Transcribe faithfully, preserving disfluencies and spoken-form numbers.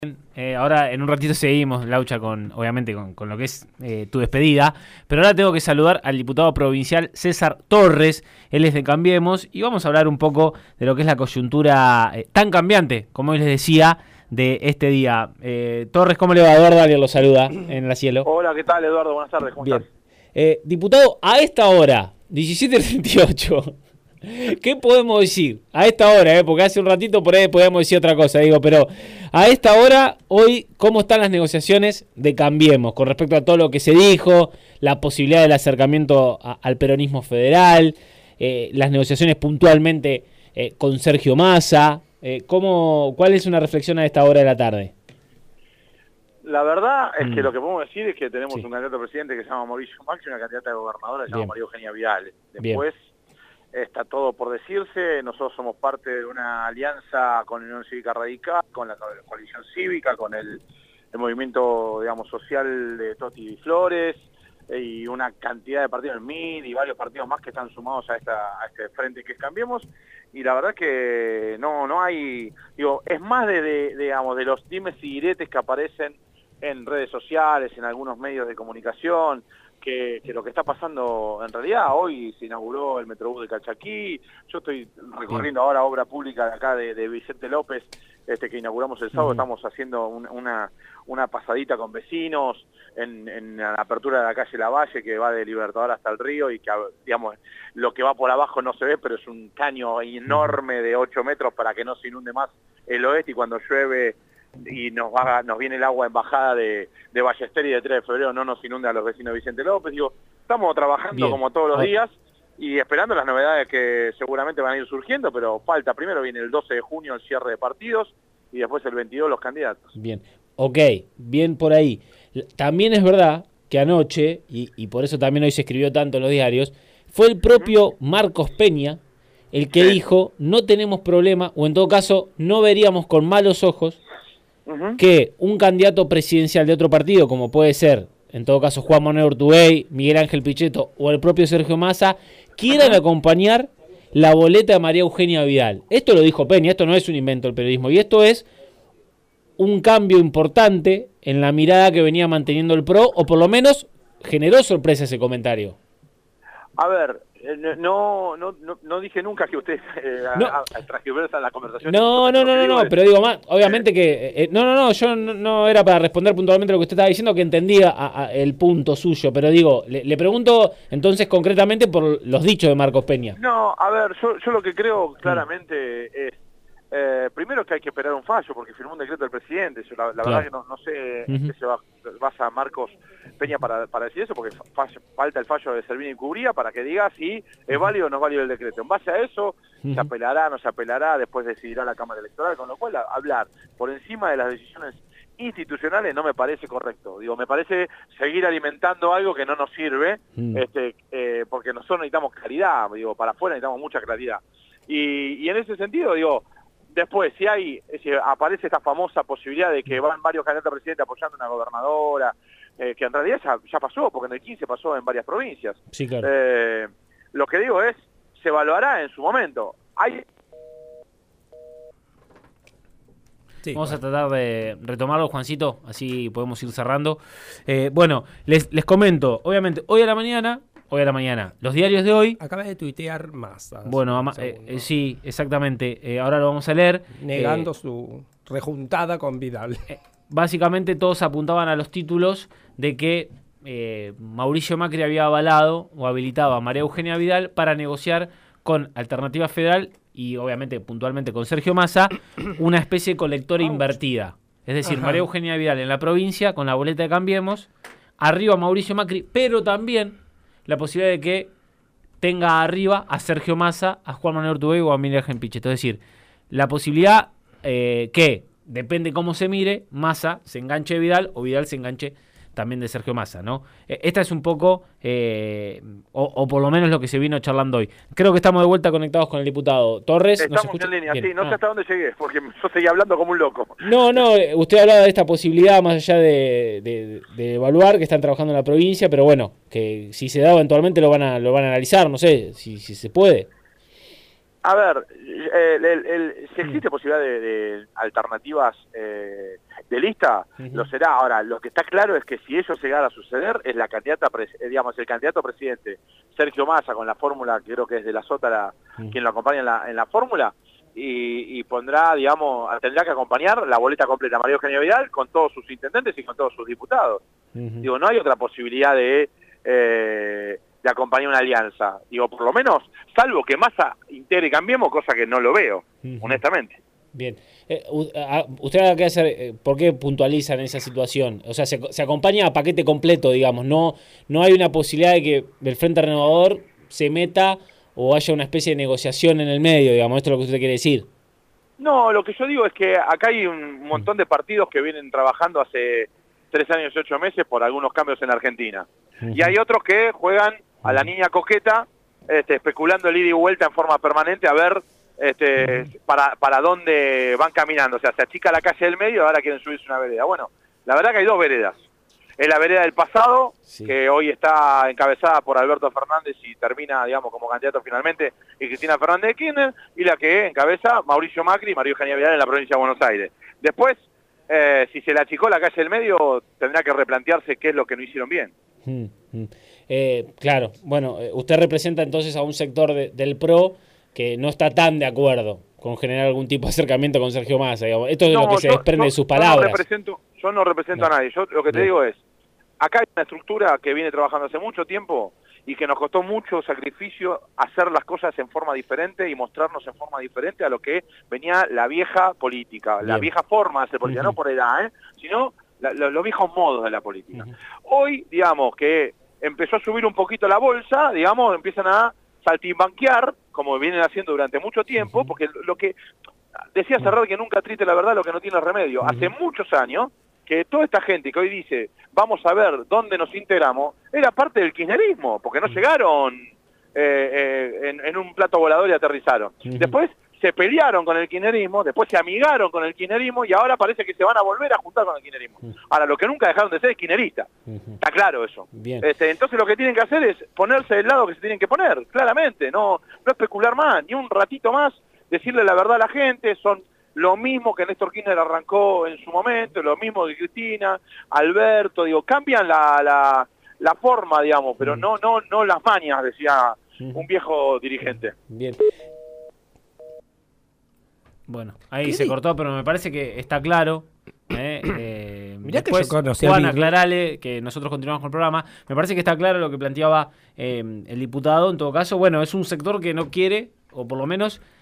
Eh, ahora en un ratito seguimos, Laucha, con obviamente con, con lo que es eh, tu despedida, pero ahora tengo que saludar al diputado provincial César Torres. Él es de Cambiemos y vamos a hablar un poco de lo que es la coyuntura eh, tan cambiante, como les decía, de este día. Eh, Torres, ¿cómo le va? Eduardo Ariel lo saluda en la cielo. Hola, ¿qué tal, Eduardo? Buenas tardes, ¿cómo Bien. estás? Eh, diputado, a esta hora, diecisiete treinta y ocho, ¿qué podemos decir? A esta hora, eh, porque hace un ratito por ahí podíamos decir otra cosa, digo, pero a esta hora, hoy, ¿cómo están las negociaciones de Cambiemos con respecto a todo lo que se dijo, la posibilidad del acercamiento a, al peronismo federal, eh, las negociaciones puntualmente eh, con Sergio Massa? Eh, ¿cómo, ¿Cuál es una reflexión a esta hora de la tarde? La verdad es Mm. que lo que podemos decir es que tenemos Sí. un candidato a presidente que se llama Mauricio Macri y una candidata de gobernadora que se Bien. llama María Eugenia Vidal. Bien. Después está todo por decirse, nosotros somos parte de una alianza con la Unión Cívica Radical, con la coalición cívica, con el, el movimiento, digamos, social de Toti y Flores, y una cantidad de partidos, el M I N y varios partidos más que están sumados a, esta, a este frente que es Cambiemos, y la verdad que no, no hay, digo, es más de, de, digamos, de los dimes y diretes que aparecen en redes sociales, en algunos medios de comunicación, que, que lo que está pasando en realidad. Hoy se inauguró el Metrobús de Calchaquí, yo estoy recorriendo Bien. ahora obra pública de acá de, de Vicente López, este que inauguramos el sábado, uh-huh. estamos haciendo un, una, una pasadita con vecinos en, en la apertura de la calle Lavalle, que va de Libertador hasta el río, y que, digamos, lo que va por abajo no se ve, pero es un caño enorme de ocho metros para que no se inunde más el oeste, y cuando llueve y nos va, nos viene el agua en bajada de, de Ballester y de tres de febrero no nos inunda a los vecinos de Vicente López. Digo, estamos trabajando Bien. como todos los ah. días y esperando las novedades que seguramente van a ir surgiendo, pero falta, primero viene el doce de junio el cierre de partidos y después el veintidós los candidatos. Bien, ok, bien por ahí. También es verdad que anoche, y, y por eso también hoy se escribió tanto en los diarios, fue el propio Marcos Peña el que sí. dijo, no tenemos problema, o en todo caso, no veríamos con malos ojos Uh-huh. que un candidato presidencial de otro partido, como puede ser, en todo caso, Juan Manuel Ortubey, Miguel Ángel Pichetto o el propio Sergio Massa, quieran uh-huh. acompañar la boleta de María Eugenia Vidal. Esto lo dijo Peña, esto no es un invento del periodismo, y esto es un cambio importante en la mirada que venía manteniendo el PRO, o por lo menos generó sorpresa ese comentario. A ver, no no no, no dije nunca que usted eh, no. transgiversa la conversación. No, no, no, no, no, pero digo más, obviamente que... Eh, no, no, no, yo no, no era para responder puntualmente lo que usted estaba diciendo, que entendía a, a el punto suyo, pero digo, le, le pregunto entonces concretamente por los dichos de Marcos Peña. No, a ver, yo, yo lo que creo claramente mm. es, eh, primero que hay que esperar un fallo, porque firmó un decreto del presidente, yo la, la claro. verdad que no, no sé uh-huh. en qué se va, basa Marcos Peña para, para decir eso, porque fa, falta el fallo de Servini y Cubría para que diga si es válido o no es válido el decreto. En base a eso, uh-huh. se apelará, no se apelará, después decidirá la Cámara Electoral, con lo cual a, hablar por encima de las decisiones institucionales no me parece correcto. Digo, me parece seguir alimentando algo que no nos sirve, uh-huh. este, eh, porque nosotros necesitamos claridad, digo, para afuera necesitamos mucha claridad. Y, y en ese sentido, digo, después, si hay, si aparece esta famosa posibilidad de que van varios candidatos a presidente apoyando a una gobernadora, eh, que en realidad ya, ya pasó, porque en el quince pasó en varias provincias. Sí, claro. Eh, lo que digo es, se evaluará en su momento. Hay... Sí, Vamos bueno. a tratar de retomarlo, Juancito, así podemos ir cerrando. Eh, bueno, les, les comento, obviamente, hoy a la mañana... Hoy a la mañana. Los diarios de hoy... Acaba de tuitear Massa. Bueno, ama, eh, eh, sí, exactamente. Eh, ahora lo vamos a leer. Negando eh, su rejuntada con Vidal. Eh, básicamente todos apuntaban a los títulos de que eh, Mauricio Macri había avalado o habilitado a María Eugenia Vidal para negociar con Alternativa Federal y obviamente puntualmente con Sergio Massa una especie de colectora invertida. Es decir, Ajá. María Eugenia Vidal en la provincia con la boleta de Cambiemos, arriba Mauricio Macri, pero también... la posibilidad de que tenga arriba a Sergio Massa, a Juan Manuel Ortubey o a Miguel Ángel Pichetto. Es decir, la posibilidad eh, que, depende cómo se mire, Massa se enganche de Vidal o Vidal se enganche también de Sergio Massa, ¿no? Esta es un poco, eh, o, o por lo menos lo que se vino charlando hoy. Creo que estamos de vuelta conectados con el diputado Torres. Estamos ¿Nos en línea, Bien. sí, no ah. sé hasta dónde llegué, porque yo seguía hablando como un loco. No, no, usted hablaba de esta posibilidad más allá de, de, de evaluar, que están trabajando en la provincia, pero bueno, que si se da eventualmente lo van a, lo van a analizar, no sé, si, si se puede. A ver, el, el, el, si existe posibilidad de, de alternativas eh, de lista, Uh-huh. lo será. Ahora, lo que está claro es que si eso llegara a suceder, es la candidata, pres- eh, digamos, el candidato a presidente, Sergio Massa, con la fórmula, que creo que es de la Sota la, Uh-huh. quien lo acompaña en la, en la fórmula, y, y pondrá, digamos, tendrá que acompañar la boleta completa a María Eugenia Vidal con todos sus intendentes y con todos sus diputados. Uh-huh. Digo, no hay otra posibilidad de, eh, de acompañar una alianza. Digo, por lo menos, salvo que Massa integre Cambiemos, cosa que no lo veo, Uh-huh. honestamente. Bien. Eh, u- a- ¿Usted qué hacer? eh, ¿Por qué puntualizan esa situación? O sea, se, se acompaña a paquete completo, digamos. No, no hay una posibilidad de que el Frente Renovador se meta o haya una especie de negociación en el medio, digamos. Esto es lo que usted quiere decir. No, lo que yo digo es que acá hay un montón de partidos que vienen trabajando hace tres años y ocho meses por algunos cambios en Argentina. Uh-huh. Y hay otros que juegan a la niña coqueta, este, especulando el ida y vuelta en forma permanente a ver este, uh-huh. para, para dónde van caminando. O sea, se achica la calle del medio y ahora quieren subirse una vereda. Bueno, la verdad que hay dos veredas. Es la vereda del pasado, sí. que hoy está encabezada por Alberto Fernández y termina, digamos, como candidato finalmente, y Cristina Fernández de Kirchner, y la que encabeza Mauricio Macri y María Eugenia Vidal en la provincia de Buenos Aires. Después, eh, si se le achicó la calle del medio, tendrá que replantearse qué es lo que no hicieron bien. Hmm, hmm. Eh, claro, bueno, usted representa entonces a un sector de, del P R O que no está tan de acuerdo con generar algún tipo de acercamiento con Sergio Massa, digamos. Esto es no, lo que se yo, desprende yo, de sus palabras. Yo no represento, yo no represento no. a nadie. Yo lo que te Bien. digo es, acá hay una estructura que viene trabajando hace mucho tiempo y que nos costó mucho sacrificio hacer las cosas en forma diferente y mostrarnos en forma diferente a lo que venía la vieja política, Bien. la vieja forma de hacer política, uh-huh. no por edad, ¿eh? sino la, lo, los viejos modos de la política. Uh-huh. Hoy, digamos, que empezó a subir un poquito la bolsa, digamos, empiezan a saltimbanquear, como vienen haciendo durante mucho tiempo, uh-huh. porque lo que decía Serrat, que nunca triste la verdad lo que no tiene remedio. Uh-huh. Hace muchos años que toda esta gente que hoy dice, vamos a ver dónde nos integramos, era parte del kirchnerismo, porque no llegaron eh, eh, en, en un plato volador y aterrizaron. Uh-huh. Después se pelearon con el kirchnerismo, después se amigaron con el kirchnerismo y ahora parece que se van a volver a juntar con el kirchnerismo. Uh-huh. Ahora, lo que nunca dejaron de ser es kirchnerista. Uh-huh. Está claro eso. Bien. Este, entonces lo que tienen que hacer es ponerse del lado que se tienen que poner, claramente, no, no especular más, ni un ratito más, decirle la verdad a la gente. Son lo mismo que Néstor Kirchner arrancó en su momento, lo mismo que Cristina, Alberto, digo, cambian la, la, la forma, digamos, pero no, no, no las mañas, decía un viejo dirigente. Bien. Bueno, ahí se cortó, pero me parece que está claro. Eh, eh, Mirá después, que yo conocí Juan, a aclarale que nosotros continuamos con el programa. Me parece que está claro lo que planteaba eh, el diputado. En todo caso, bueno, es un sector que no quiere, o por lo menos